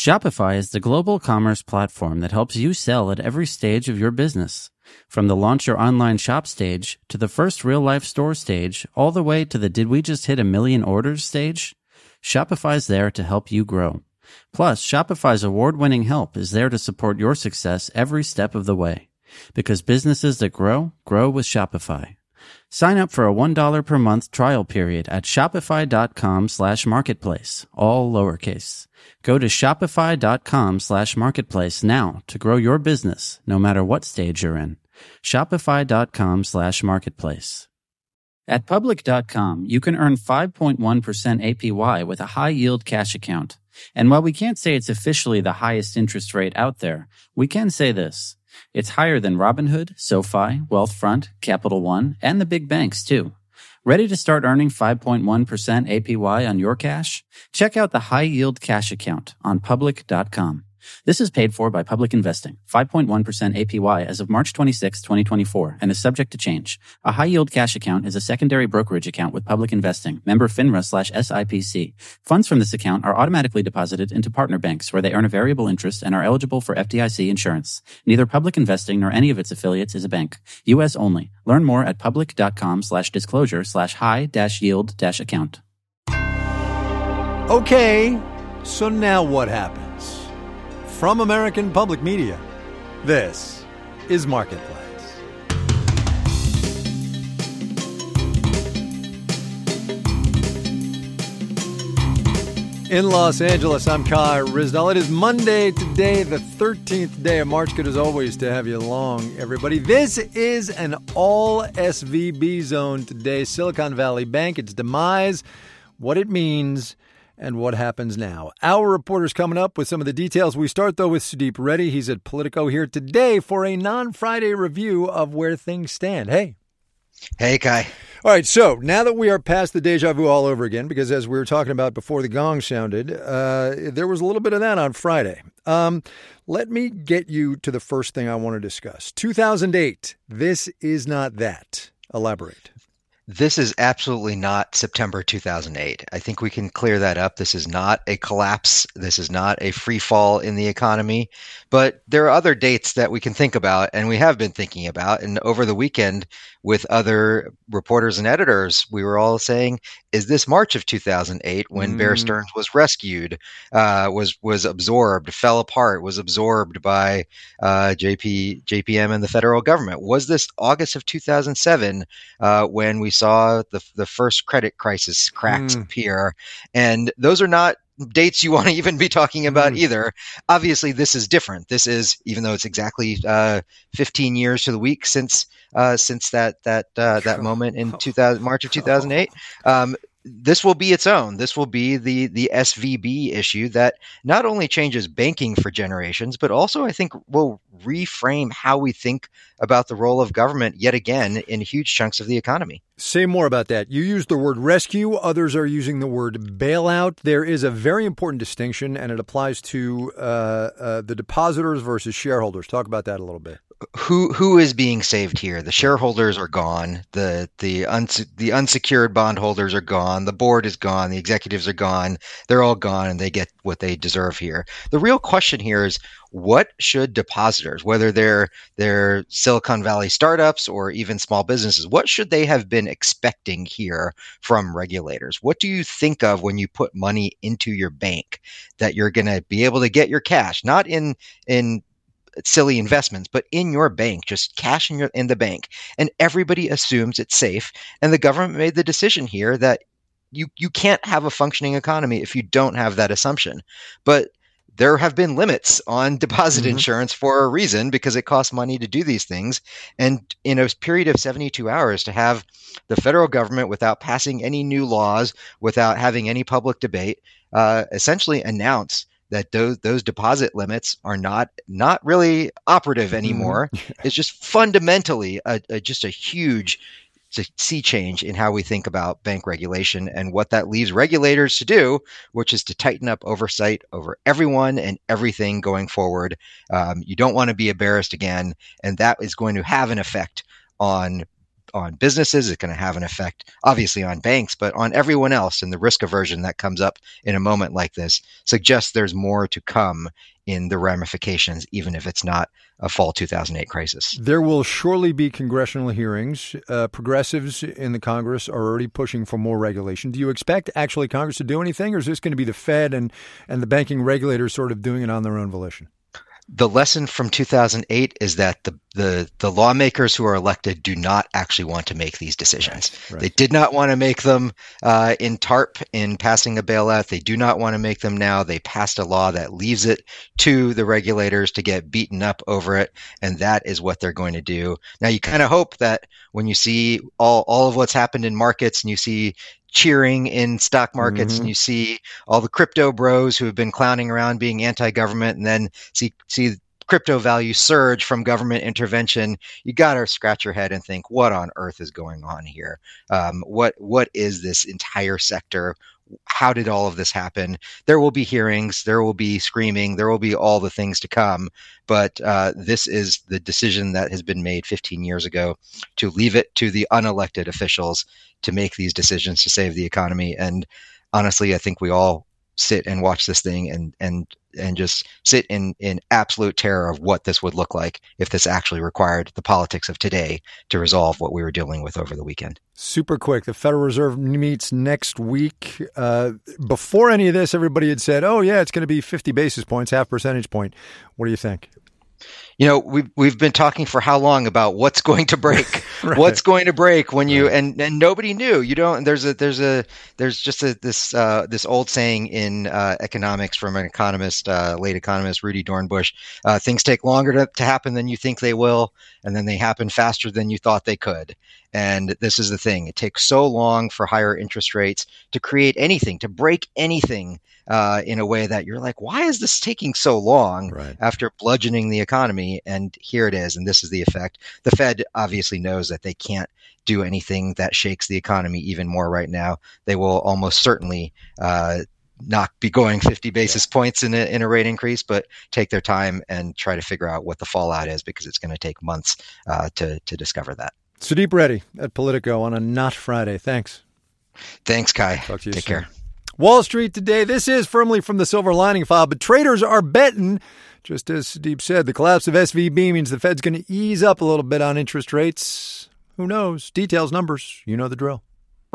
Shopify is the global commerce platform that helps you sell at every stage of your business. From the launch your online shop stage to the first real-life store stage, all the way to the did we just hit a million orders stage, Shopify's there to help you grow. Plus, Shopify's award-winning help is there to support your success every step of the way. Because businesses that grow, grow with Shopify. Sign up for a $1 per month trial period at shopify.com/marketplace, all lowercase. Go to shopify.com/marketplace now to grow your business, no matter what stage you're in. Shopify.com/marketplace. At Public.com, you can earn 5.1% APY with a high-yield cash account. And while we can't say it's officially the highest interest rate out there, we can say this. It's higher than Robinhood, SoFi, Wealthfront, Capital One, and the big banks, too. Ready to start earning 5.1% APY on your cash? Check out the high-yield cash account on Public.com. This is paid for by Public Investing, 5.1% APY as of March 26, 2024, and is subject to change. A high-yield cash account is a secondary brokerage account with Public Investing, member FINRA/SIPC. Funds from this account are automatically deposited into partner banks where they earn a variable interest and are eligible for FDIC insurance. Neither Public Investing nor any of its affiliates is a bank. U.S. only. Learn more at public.com/disclosure/high-yield-account. Okay, so now what happens? From American Public Media, this is Marketplace. In Los Angeles, I'm Kai Ryssdal. It is Monday today, the 13th day of March. Good as always to have you along, everybody. This is an all SVB zone today. Silicon Valley Bank, its demise, what it means, and what happens now. Our reporter's coming up with some of the details. We start, though, with Sudeep Reddy. He's at Politico here today for a non-Friday review of where things stand. Hey. Hey, Kai. All right, so now that we are past the deja vu all over again, because as we were talking about before the gong sounded, there was a little bit of that on Friday. Let me get you to the first thing I want to discuss. 2008, this is not that. Elaborate. This is absolutely not September 2008. I think we can clear that up. This is not a collapse. This is not a free fall in the economy. But there are other dates that we can think about, and we have been thinking about. And over the weekend, with other reporters and editors, we were all saying, is this March of 2008 when Bear Stearns was rescued, was absorbed, fell apart, was absorbed by JPM and the federal government? Was this August of 2007 when we saw the first credit crisis cracks appear? And those are not dates you want to even be talking about either. Obviously, this is different. This is, even though it's exactly 15 years to the week since that moment in March of 2008. This will be its own. This will be the SVB issue that not only changes banking for generations, but also I think will reframe how we think about the role of government yet again in huge chunks of the economy. Say more about that. You used the word rescue. Others are using the word bailout. There is a very important distinction, and it applies to the depositors versus shareholders. Talk about that a little bit. Who is being saved here? The shareholders are gone. The unsecured bondholders are gone. The board is gone. The executives are gone. They're all gone, and they get what they deserve here. The real question here is, what should depositors, whether they're Silicon Valley startups or even small businesses, what should they have been expecting here from regulators? What do you think of when you put money into your bank that you're going to be able to get your cash, not in silly investments, but in your bank, just cash in the bank, and everybody assumes it's safe? And the government made the decision here that you can't have a functioning economy if you don't have that assumption. But there have been limits on deposit insurance for a reason, because it costs money to do these things. And in a period of 72 hours, to have the federal government, without passing any new laws, without having any public debate, essentially announce that those deposit limits are not really operative anymore. It's just fundamentally just a huge sea change in how we think about bank regulation and what that leaves regulators to do, which is to tighten up oversight over everyone and everything going forward. You don't want to be embarrassed again, and that is going to have an effect on on businesses. It's going to have an effect, obviously, on banks, but on everyone else. And the risk aversion that comes up in a moment like this suggests there's more to come in the ramifications, even if it's not a fall 2008 crisis. There will surely be congressional hearings. Progressives in the Congress are already pushing for more regulation. Do you expect actually Congress to do anything, or is this going to be the Fed and the banking regulators sort of doing it on their own volition? The lesson from 2008 is that the lawmakers who are elected do not actually want to make these decisions. Right. They did not want to make them in TARP in passing a bailout. They do not want to make them now. They passed a law that leaves it to the regulators to get beaten up over it, and that is what they're going to do. Now, you kind of hope that when you see all of what's happened in markets and you see cheering in stock markets, and you see all the crypto bros who have been clowning around being anti-government, and then see crypto value surge from government intervention, you got to scratch your head and think, what on earth is going on here? What is this entire sector? How did all of this happen? There will be hearings, there will be screaming, there will be all the things to come. But this is the decision that has been made 15 years ago to leave it to the unelected officials to make these decisions to save the economy. And honestly, I think we all sit and watch this thing and just sit in absolute terror of what this would look like if this actually required the politics of today to resolve what we were dealing with over the weekend. Super quick. The Federal Reserve meets next week. Before any of this, everybody had said, oh, yeah, it's going to be 50 basis points, half percentage point. What do you think? You know, we've been talking for how long about what's going to break, right. What's going to break when you and nobody knew. You don't. There's just this old saying in economics from an economist, late economist Rudy Dornbush. Things take longer to happen than you think they will, and then they happen faster than you thought they could. And this is the thing. It takes so long for higher interest rates to create anything, to break anything in a way that you're like, why is this taking so long after bludgeoning the economy? And here it is. And this is the effect. The Fed obviously knows that they can't do anything that shakes the economy even more right now. They will almost certainly not be going 50 basis points in a rate increase, but take their time and try to figure out what the fallout is, because it's going to take months to discover that. Sudeep Reddy at Politico on a Not Friday. Thanks. Thanks, Kai. Talk to you Take soon. care. Wall Street today. This is firmly from the silver lining file, but traders are betting, just as Sudeep said, the collapse of SVB means the Fed's going to ease up a little bit on interest rates. Who knows? Details, numbers. You know the drill.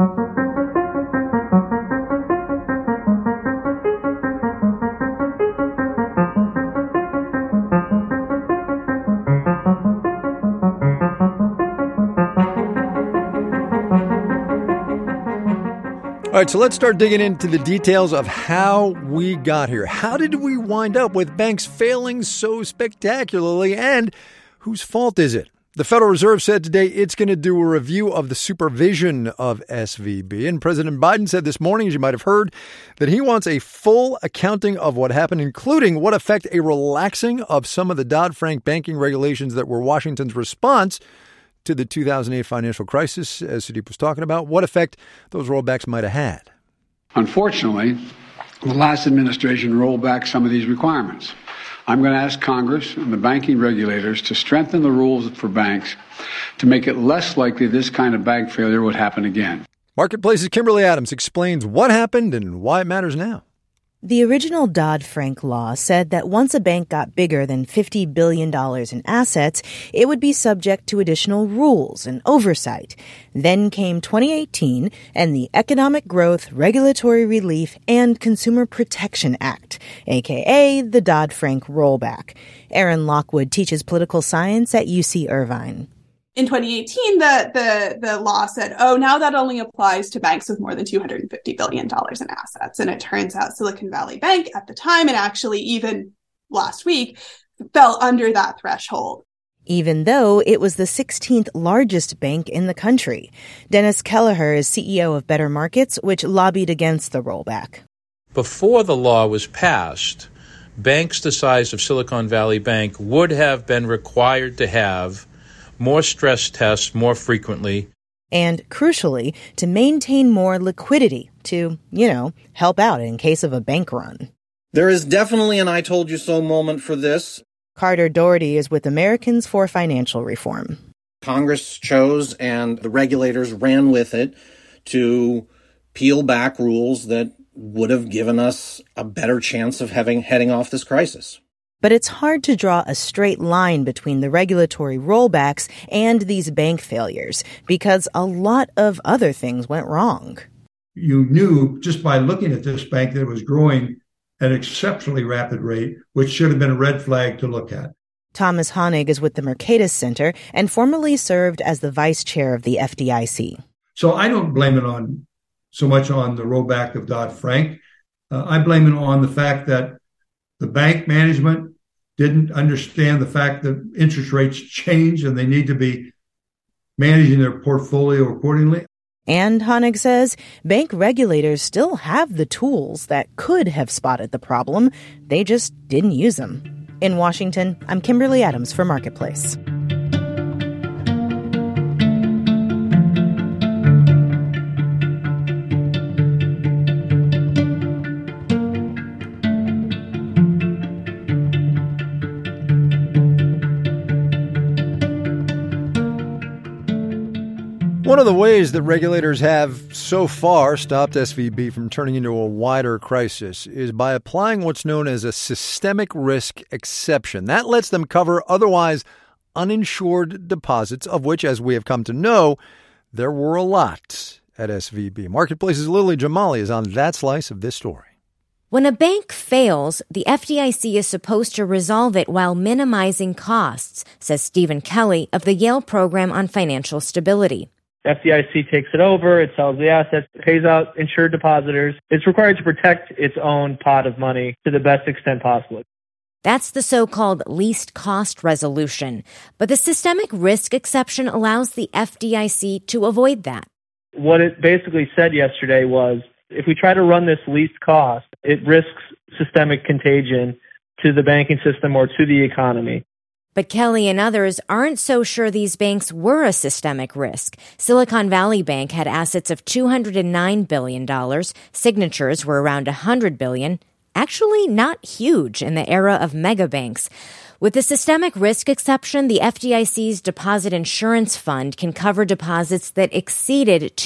All right, so let's start digging into the details of how we got here. How did we wind up with banks failing so spectacularly, and whose fault is it? The Federal Reserve said today it's going to do a review of the supervision of SVB, and President Biden said this morning, as you might have heard, that he wants a full accounting of what happened, including what effect a relaxing of some of the Dodd-Frank banking regulations that were Washington's response to the 2008 financial crisis, as Sudeep was talking about, what effect those rollbacks might have had. Unfortunately, the last administration rolled back some of these requirements. I'm going to ask Congress and the banking regulators to strengthen the rules for banks to make it less likely this kind of bank failure would happen again. Marketplace's Kimberly Adams explains what happened and why it matters now. The original Dodd-Frank law said that once a bank got bigger than $50 billion in assets, it would be subject to additional rules and oversight. Then came 2018 and the Economic Growth, Regulatory Relief, and Consumer Protection Act, a.k.a. the Dodd-Frank rollback. Erin Lockwood teaches political science at UC Irvine. In 2018, the law said, now that only applies to banks with more than $250 billion in assets. And it turns out Silicon Valley Bank at the time, and actually even last week, fell under that threshold. Even though it was the 16th largest bank in the country. Dennis Kelleher is CEO of Better Markets, which lobbied against the rollback. Before the law was passed, banks the size of Silicon Valley Bank would have been required to have more stress tests more frequently. And crucially, to maintain more liquidity to, help out in case of a bank run. There is definitely an I told you so moment for this. Carter Doherty is with Americans for Financial Reform. Congress chose and the regulators ran with it to peel back rules that would have given us a better chance of heading off this crisis. But it's hard to draw a straight line between the regulatory rollbacks and these bank failures because a lot of other things went wrong. You knew just by looking at this bank that it was growing at an exceptionally rapid rate, which should have been a red flag to look at. Thomas Honig is with the Mercatus Center and formerly served as the vice chair of the FDIC. So I don't blame it so much on the rollback of Dodd-Frank. I blame it on the fact that the bank management didn't understand the fact that interest rates change and they need to be managing their portfolio accordingly. And Honig says bank regulators still have the tools that could have spotted the problem. They just didn't use them. In Washington, I'm Kimberly Adams for Marketplace. One of the ways that regulators have so far stopped SVB from turning into a wider crisis is by applying what's known as a systemic risk exception. That lets them cover otherwise uninsured deposits, of which, as we have come to know, there were a lot at SVB. Marketplace's Lily Jamali is on that slice of this story. When a bank fails, the FDIC is supposed to resolve it while minimizing costs, says Stephen Kelly of the Yale Program on Financial Stability. FDIC takes it over, it sells the assets, pays out insured depositors. It's required to protect its own pot of money to the best extent possible. That's the so-called least cost resolution. But the systemic risk exception allows the FDIC to avoid that. What it basically said yesterday was, if we try to run this least cost, it risks systemic contagion to the banking system or to the economy. But Kelly and others aren't so sure these banks were a systemic risk. Silicon Valley Bank had assets of $209 billion. Signatures were around $100 billion. Actually not huge in the era of mega banks. With the systemic risk exception, the FDIC's Deposit Insurance Fund can cover deposits that exceeded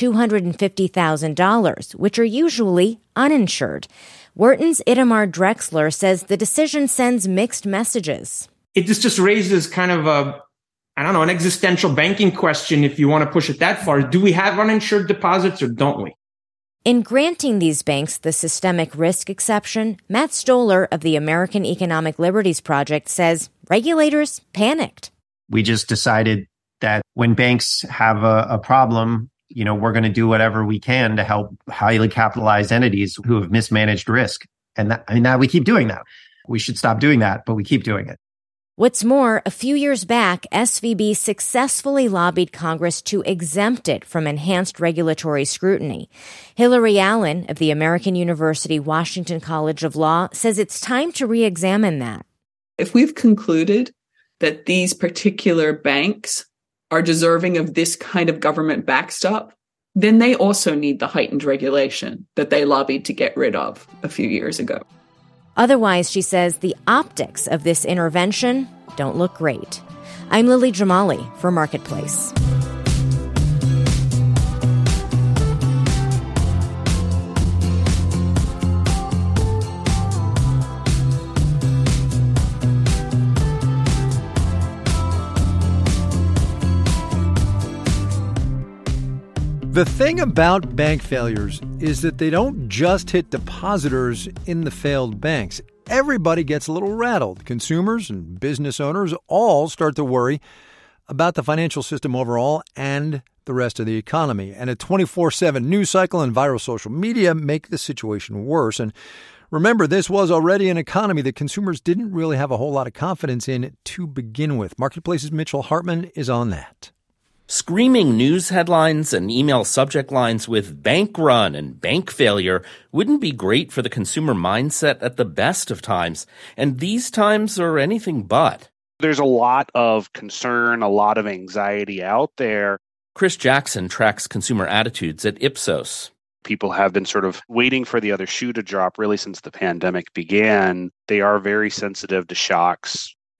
$250,000, which are usually uninsured. Wharton's Itamar Drexler says the decision sends mixed messages. It just raises kind of an existential banking question, if you want to push it that far. Do we have uninsured deposits or don't we? In granting these banks the systemic risk exception, Matt Stoller of the American Economic Liberties Project says regulators panicked. We just decided that when banks have a problem, we're going to do whatever we can to help highly capitalized entities who have mismanaged risk. And that we keep doing that. We should stop doing that, but we keep doing it. What's more, a few years back, SVB successfully lobbied Congress to exempt it from enhanced regulatory scrutiny. Hillary Allen of the American University Washington College of Law says it's time to re-examine that. If we've concluded that these particular banks are deserving of this kind of government backstop, then they also need the heightened regulation that they lobbied to get rid of a few years ago. Otherwise, she says, the optics of this intervention don't look great. I'm Lily Jamali for Marketplace. The thing about bank failures is that they don't just hit depositors in the failed banks. Everybody gets a little rattled. Consumers and business owners all start to worry about the financial system overall and the rest of the economy. And a 24/7 news cycle and viral social media make the situation worse. And remember, this was already an economy that consumers didn't really have a whole lot of confidence in to begin with. Marketplace's Mitchell Hartman is on that. Screaming news headlines and email subject lines with bank run and bank failure wouldn't be great for the consumer mindset at the best of times. And these times are anything but. There's a lot of concern, a lot of anxiety out there. Chris Jackson tracks consumer attitudes at Ipsos. People have been sort of waiting for the other shoe to drop really since the pandemic began. They are very sensitive to shocks.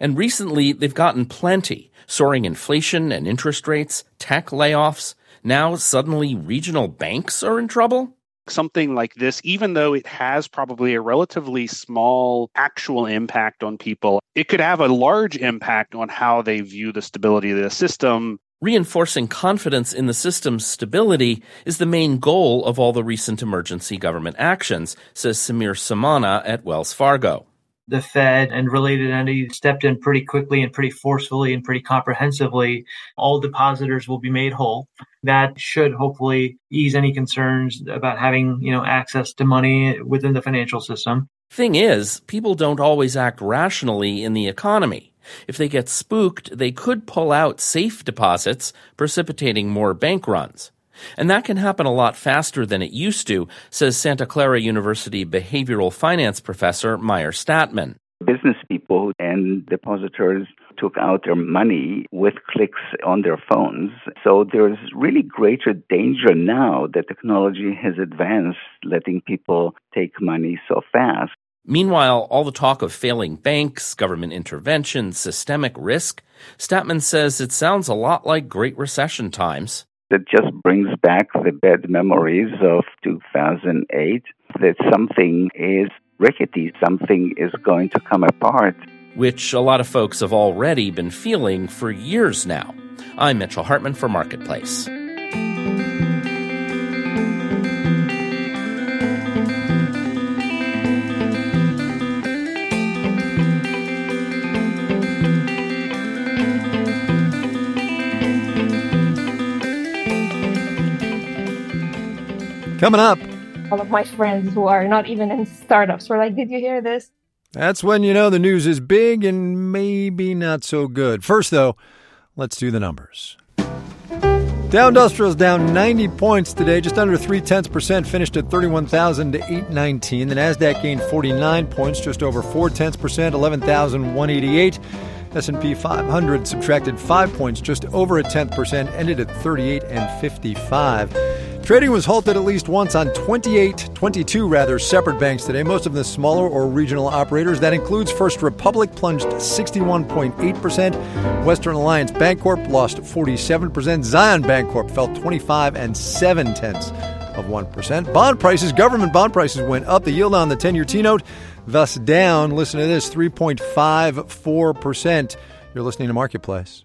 And recently, they've gotten plenty. Soaring inflation and interest rates, tech layoffs. Now, suddenly, regional banks are in trouble? Something like this, even though it has probably a relatively small actual impact on people, it could have a large impact on how they view the stability of the system. Reinforcing confidence in the system's stability is the main goal of all the recent emergency government actions, says Samir Samana at Wells Fargo. The Fed and related entities stepped in pretty quickly and pretty forcefully and pretty comprehensively. All depositors will be made whole. That should hopefully ease any concerns about having, access to money within the financial system. Thing is, people don't always act rationally in the economy. If they get spooked, they could pull out safe deposits, precipitating more bank runs. And that can happen a lot faster than it used to, says Santa Clara University behavioral finance professor Meyer Statman. Business people and depositors took out their money with clicks on their phones. So there's really greater danger now that technology has advanced, letting people take money so fast. Meanwhile, all the talk of failing banks, government intervention, systemic risk, Statman says it sounds a lot like Great Recession times. That just brings back the bad memories of 2008, that something is rickety, something is going to come apart. Which a lot of folks have already been feeling for years now. I'm Mitchell Hartman for Marketplace. Coming up. All of my friends who are not even in startups were like, did you hear this? That's when you know the news is big and maybe not so good. First, though, let's do the numbers. Dow Industrial's down 90 points today, just under 0.3%, finished at 31,819. The Nasdaq gained 49 points, just over 0.4%, 11,188. S&P 500 subtracted 5 points, just over 0.1%, ended at 38.55. Trading was halted at least once on 22 separate banks today, most of them smaller or regional operators. That includes First Republic, plunged 61.8%. Western Alliance Bancorp lost 47%. Zion Bancorp fell 25.7%. Bond prices, government bond prices went up. The yield on the 10-year T-note thus down, listen to this, 3.54%. You're listening to Marketplace.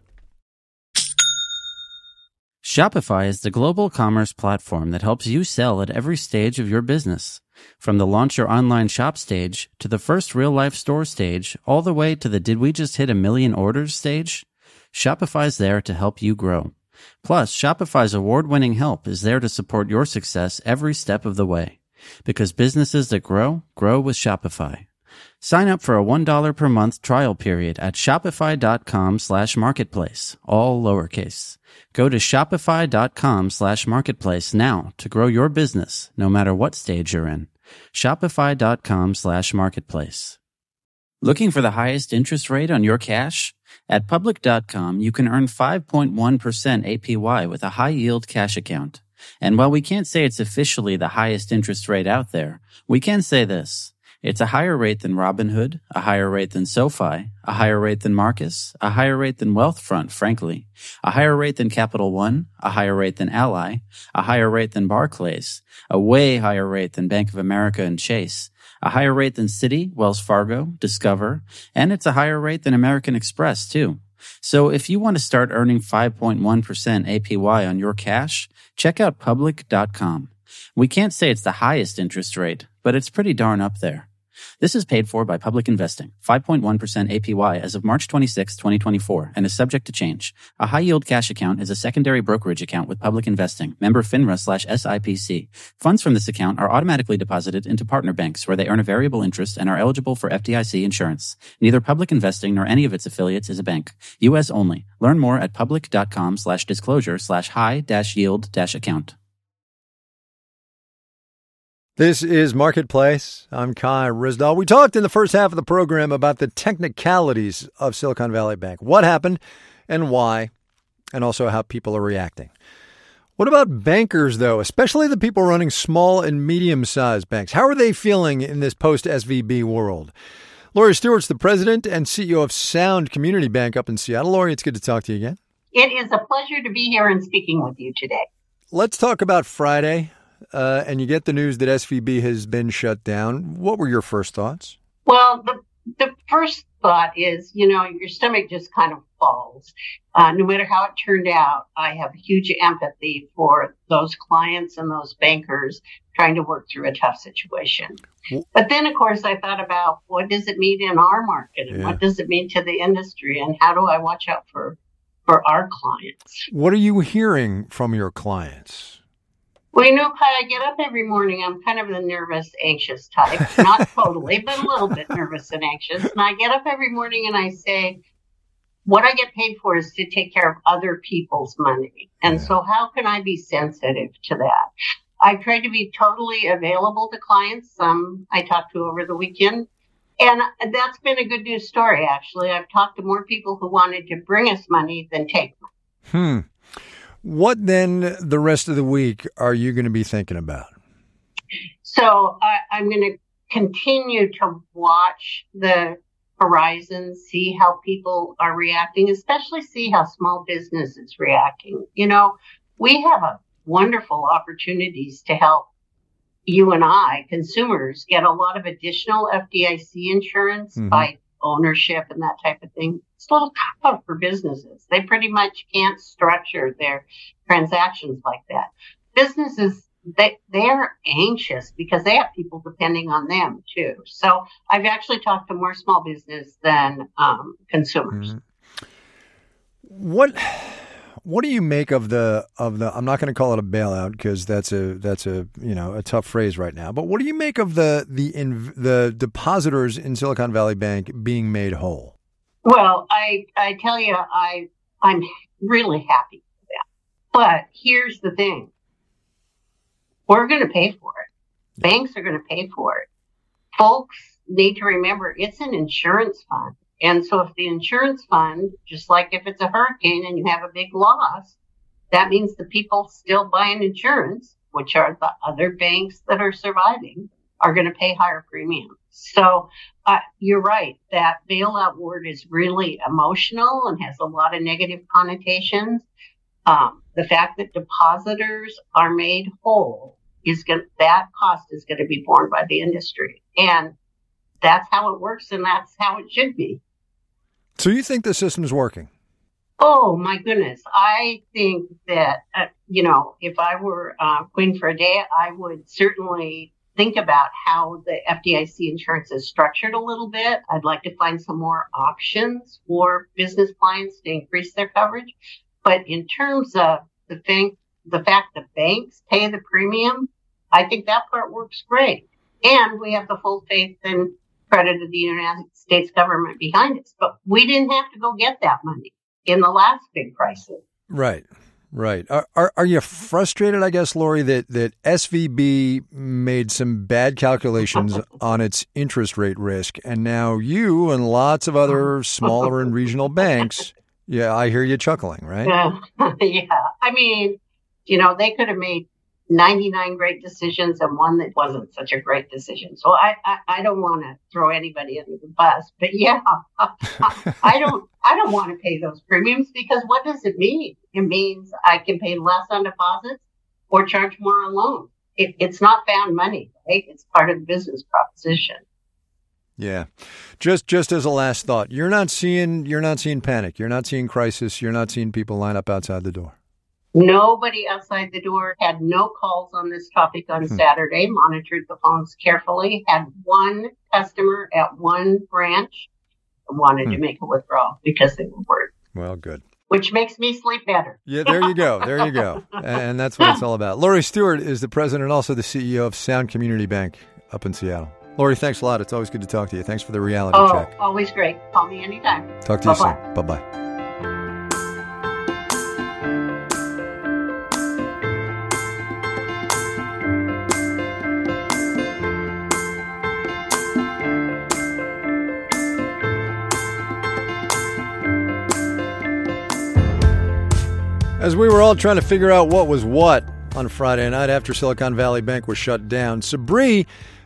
Shopify is the global commerce platform that helps you sell at every stage of your business. From the launch your online shop stage to the first real-life store stage, all the way to the did we just hit 1 million orders stage, Shopify's there to help you grow. Plus, Shopify's award-winning help is there to support your success every step of the way. Because businesses that grow, grow with Shopify. Sign up for a $1 per month trial period at shopify.com/marketplace, all lowercase. Go to shopify.com/marketplace now to grow your business, no matter what stage you're in. Shopify.com/marketplace. Looking for the highest interest rate on your cash? At Public.com, you can earn 5.1% APY with a high-yield cash account. And while we can't say it's officially the highest interest rate out there, we can say this. It's a higher rate than Robinhood, a higher rate than SoFi, a higher rate than Marcus, a higher rate than Wealthfront, frankly, a higher rate than Capital One, a higher rate than Ally, a higher rate than Barclays, a way higher rate than Bank of America and Chase, a higher rate than Citi, Wells Fargo, Discover, and it's a higher rate than American Express, too. So if you want to start earning 5.1% APY on your cash, check out Public.com. We can't say it's the highest interest rate, but it's pretty darn up there. This is paid for by Public Investing, 5.1% APY as of March 26, 2024, and is subject to change. A high-yield cash account is a secondary brokerage account with Public Investing, member FINRA/SIPC. Funds from this account are automatically deposited into partner banks where they earn a variable interest and are eligible for FDIC insurance. Neither Public Investing nor any of its affiliates is a bank. U.S. only. Learn more at public.com/disclosure/high-yield-account. This is Marketplace. I'm Kai Ryssdal. We talked in the first half of the program about the technicalities of Silicon Valley Bank, what happened and why, and also how people are reacting. What about bankers, though, especially the people running small and medium-sized banks? How are they feeling in this post-SVB world? Lori Stewart's the president and CEO of Sound Community Bank up in Seattle. Lori, it's good to talk to you again. It is a pleasure to be here and speaking with you today. Let's talk about Friday, and you get the news that SVB has been shut down. What were your first thoughts? Well, the first thought is, your stomach just kind of falls. No matter how it turned out, I have huge empathy for those clients and those bankers trying to work through a tough situation. But then, of course, I thought about what does it mean in our market and what does it mean to the industry and how do I watch out for our clients? What are you hearing from your clients? Well, Kai, I get up every morning. I'm kind of the nervous, anxious type. Not totally, but a little bit nervous and anxious. And I get up every morning and I say, what I get paid for is to take care of other people's money. And so how can I be sensitive to that? I try to be totally available to clients. Some I talked to over the weekend. And that's been a good news story, actually. I've talked to more people who wanted to bring us money than take money. What then the rest of the week are you going to be thinking about? So I'm going to continue to watch the horizon, see how people are reacting, especially see how small business is reacting. We have wonderful opportunities to help you and I, consumers, get a lot of additional FDIC insurance by ownership and that type of thing. It's a little tough for businesses. They pretty much can't structure their transactions like that. Businesses, they're anxious because they have people depending on them too. So I've actually talked to more small business than consumers. What do you make of the I'm not going to call it a bailout because that's a tough phrase right now, but what do you make of the depositors in Silicon Valley Bank being made whole? Well, I tell you, I'm really happy for that. But here's the thing. We're going to pay for it. Banks are going to pay for it. Folks need to remember it's an insurance fund. And so if the insurance fund, just like if it's a hurricane and you have a big loss, that means the people still buying insurance, which are the other banks that are surviving, are going to pay higher premiums. So you're right. That bailout word is really emotional and has a lot of negative connotations. The fact that depositors are made whole that cost is going to be borne by the industry. And that's how it works and that's how it should be. So you think the system's working? Oh, my goodness. I think that, if I were queen for a day, I would certainly think about how the FDIC insurance is structured a little bit. I'd like to find some more options for business clients to increase their coverage. But in terms of the fact that banks pay the premium, I think that part works great. And we have the full faith and credit of the United States government behind us. But we didn't have to go get that money in the last big crisis. Right. Are you frustrated, I guess, Lori, that SVB made some bad calculations on its interest rate risk, and now you and lots of other smaller and regional banks, I hear you chuckling, right? Yeah. I mean, they could have made 99 great decisions and one that wasn't such a great decision. So I don't want to throw anybody under the bus, but I don't want to pay those premiums because what does it mean? It means I can pay less on deposits or charge more on loans. It's not found money, right? It's part of the business proposition. Yeah. Just as a last thought, you're not seeing panic. You're not seeing crisis. You're not seeing people line up outside the door. Nobody outside the door, had no calls on this topic on Saturday, monitored the phones carefully, had one customer at one branch wanted to make a withdrawal because they were worried. Well, good. Which makes me sleep better. Yeah, there you go. And that's what it's all about. Lori Stewart is the president and also the CEO of Sound Community Bank up in Seattle. Lori, thanks a lot. It's always good to talk to you. Thanks for the reality check. Always great. Call me anytime. Talk to you soon. Bye-bye. As we were all trying to figure out what was what on Friday night after Silicon Valley Bank was shut down, Sabri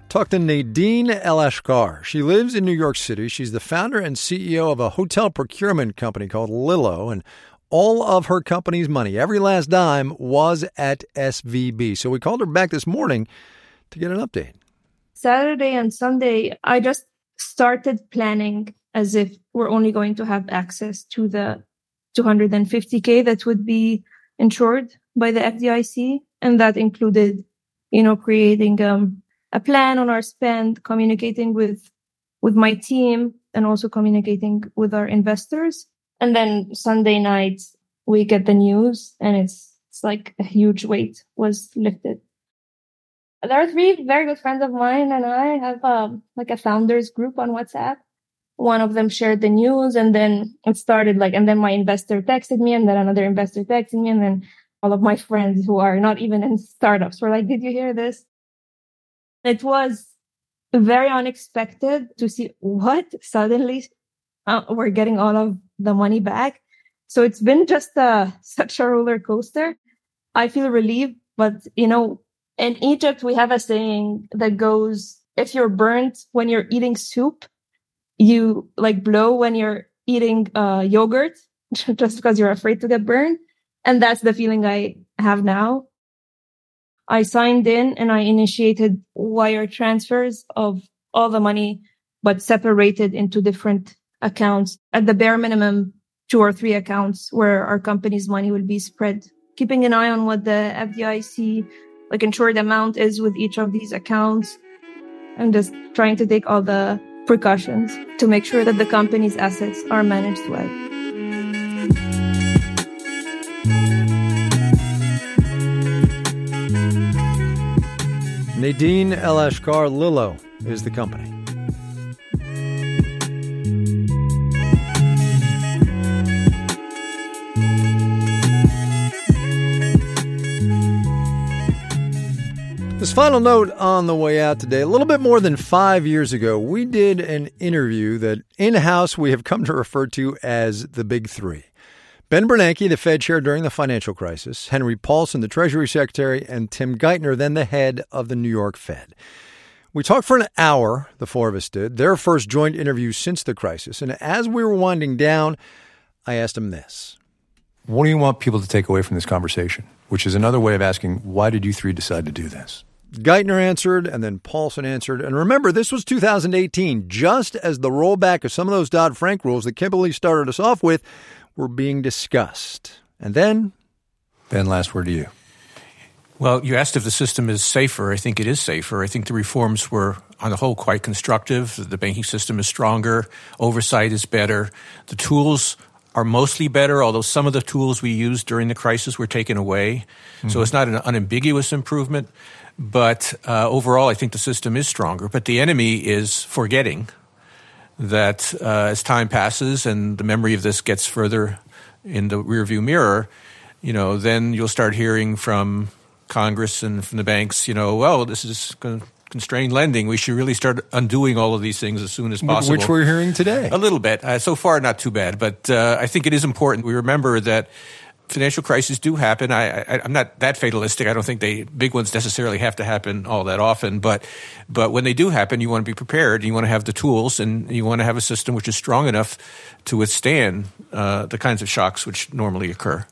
Talk to Nadine Elashkar. She lives in New York City. She's the founder and CEO of a hotel procurement company called Lillo, and all of her company's money, every last dime, was at SVB. So we called her back this morning to get an update. Saturday and Sunday, I just started planning as if we're only going to have access to the $250K that would be insured by the FDIC. And that included, creating a plan on our spend, communicating with my team, and also communicating with our investors. And then Sunday night, we get the news, and it's like a huge weight was lifted. There are 3 very good friends of mine, and I have a founders group on WhatsApp. One of them shared the news, and then it started and then my investor texted me, and then another investor texted me, and then all of my friends who are not even in startups were like, "Did you hear this?" It was very unexpected to see what suddenly we're getting all of the money back. So it's been just such a roller coaster. I feel relieved, but in Egypt, we have a saying that goes, if you're burnt when you're eating soup, you blow when you're eating yogurt, just because you're afraid to get burned. And that's the feeling I have now. I signed in and I initiated wire transfers of all the money, but separated into different accounts. At the bare minimum, 2 or 3 accounts where our company's money will be spread, keeping an eye on what the FDIC insured amount is with each of these accounts, and just trying to take all the precautions to make sure that the company's assets are managed well. Nadine Elashkar, Lillo is the company. This final note on the way out today, a little bit more than 5 years ago, we did an interview that in-house we have come to refer to as the Big Three. Ben Bernanke, the Fed chair during the financial crisis, Henry Paulson, the Treasury Secretary, and Tim Geithner, then the head of the New York Fed. We talked for an hour, the 4 of us did, their first joint interview since the crisis. And as we were winding down, I asked them this. What do you want people to take away from this conversation? Which is another way of asking, why did you 3 decide to do this? Geithner answered, and then Paulson answered. And remember, this was 2018, just as the rollback of some of those Dodd-Frank rules that Kimberly started us off with were being discussed. And then... Ben, last word to you. Well, you asked if the system is safer. I think it is safer. I think the reforms were, on the whole, quite constructive. The banking system is stronger. Oversight is better. The tools are mostly better, although some of the tools we used during the crisis were taken away. Mm-hmm. So it's not an unambiguous improvement. But overall, I think the system is stronger. But the enemy is forgetting that as time passes and the memory of this gets further in the rearview mirror, then you'll start hearing from Congress and from the banks, well, this is constrained lending. We should really start undoing all of these things as soon as possible. Which we're hearing today. A little bit. So far, not too bad. But I think it is important we remember that financial crises do happen. I'm not that fatalistic. I don't think big ones necessarily have to happen all that often. But when they do happen, you want to be prepared. You want to have the tools, and you want to have a system which is strong enough to withstand the kinds of shocks which normally occur.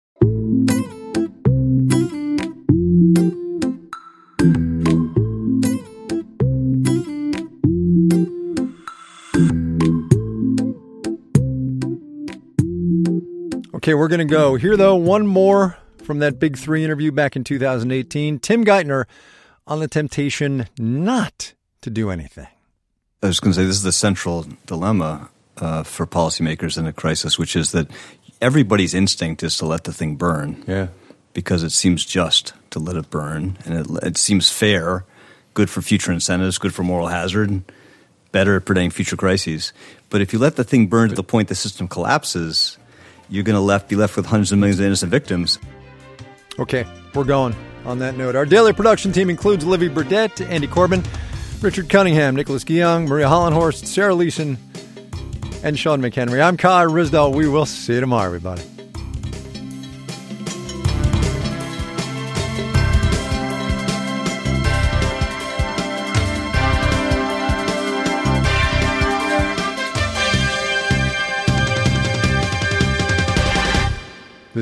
Okay, we're going to go. Here, though, one more from that Big Three interview back in 2018. Tim Geithner on the temptation not to do anything. I was going to say this is the central dilemma for policymakers in a crisis, which is that everybody's instinct is to let the thing burn. Yeah. Because it seems just to let it burn, and it seems fair, good for future incentives, good for moral hazard, better at preventing future crises. But if you let the thing burn to the point the system collapses, you're going to be left with hundreds of millions of innocent victims. Okay, we're going. On that note, our daily production team includes Olivia Burdett, Andy Corbin, Richard Cunningham, Nicholas Guillaume, Maria Hollenhorst, Sarah Leeson, and Sean McHenry. I'm Kai Ryssdal. We will see you tomorrow, everybody.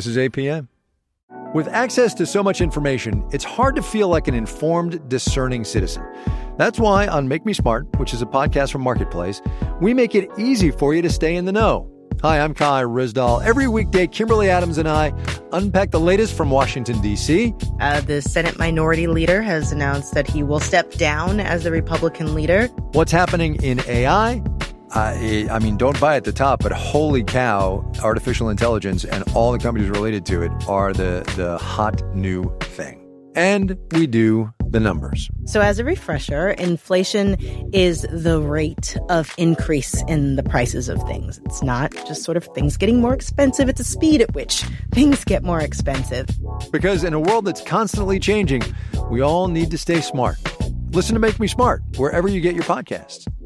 This is APM. With access to so much information, it's hard to feel like an informed, discerning citizen. That's why on Make Me Smart, which is a podcast from Marketplace, we make it easy for you to stay in the know. Hi, I'm Kai Ryssdal. Every weekday, Kimberly Adams and I unpack the latest from Washington, D.C. The Senate Minority Leader has announced that he will step down as the Republican leader. What's happening in AI? I mean, don't buy at the top, but holy cow, artificial intelligence and all the companies related to it are the hot new thing. And we do the numbers. So as a refresher, inflation is the rate of increase in the prices of things. It's not just sort of things getting more expensive. It's the speed at which things get more expensive. Because in a world that's constantly changing, we all need to stay smart. Listen to Make Me Smart wherever you get your podcasts.